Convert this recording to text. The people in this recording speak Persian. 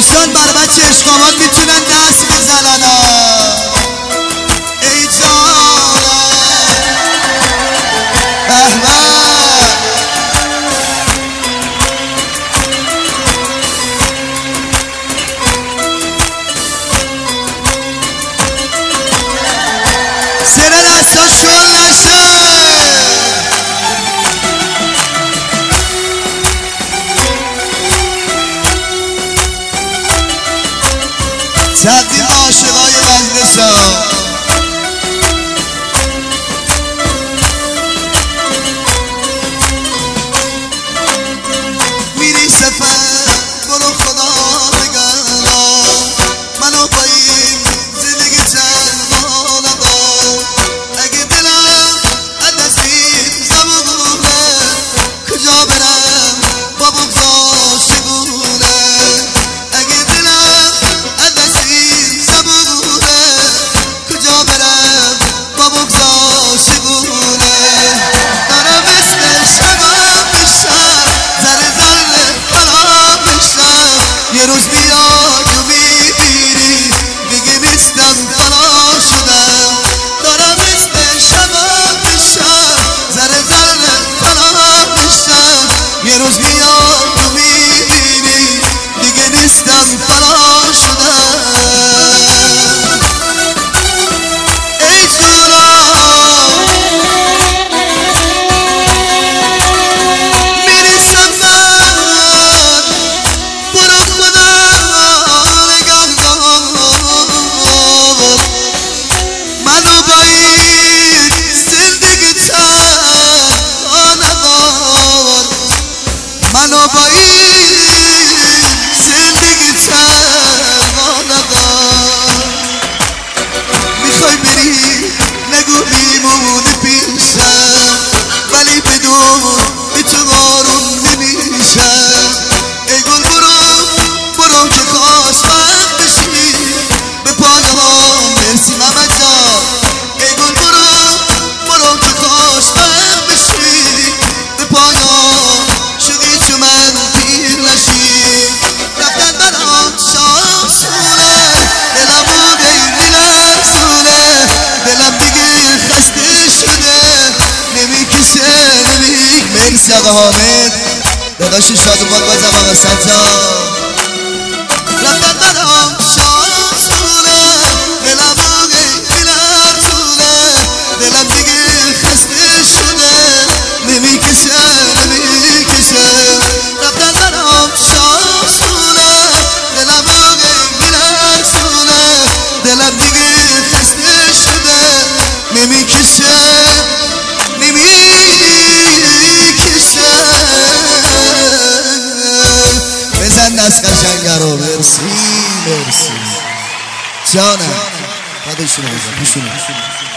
دوستان بر بچه اشقابات میتونن دست بزنن ای جانم سر دستا شل نشه تقدیم به عاشقای مجلس ها میری سفر برو خدا نگهدار منو با این زندگی تنها ندار اگه دلم از این زبونه کجا برم با بغضا چگونه اگه دلم از این زبونه کجا برم با بغضا چگونه دارم اسم شبم بشم ذره ذره خراب بشم یه روز بیاد و میبینی دیگه نیستم تنها شدم دارم اسم شبم بشم ذره ذره خراب بشم یه روز بیاد و میبینی دیگه نیستم تنها شدم ای جانم میری سفر برو خدا نگهدار منو با این زندگی تنها ندار منو با این زندگی تنها ندار میخوای بری نگو میمونه پیشم ولی بدون به تو آروم نمیشم ای گل برو که خواست وقت بشی به پایان مرسی محمد جان ای گل برو که خواست وقت بشی به پایان شدی چو من پیر نشی رفتن برام شانسونه دلم بوده میلرزونه دلم دیگه خسته شده نمیکشه مرسی آقا حامد داداش شادومان بازم آقا سجاد رفتن برام شانسونه دلم بوده میلرزونه دلم دیگه خسته شده نمیکشه رفتن برام شانسونه دلم بوده میلرزونه دلم دیگه خسته شده نمیکشه بزن دست قشنگه رو مرسی جانم بعدشونو بزن پیشونو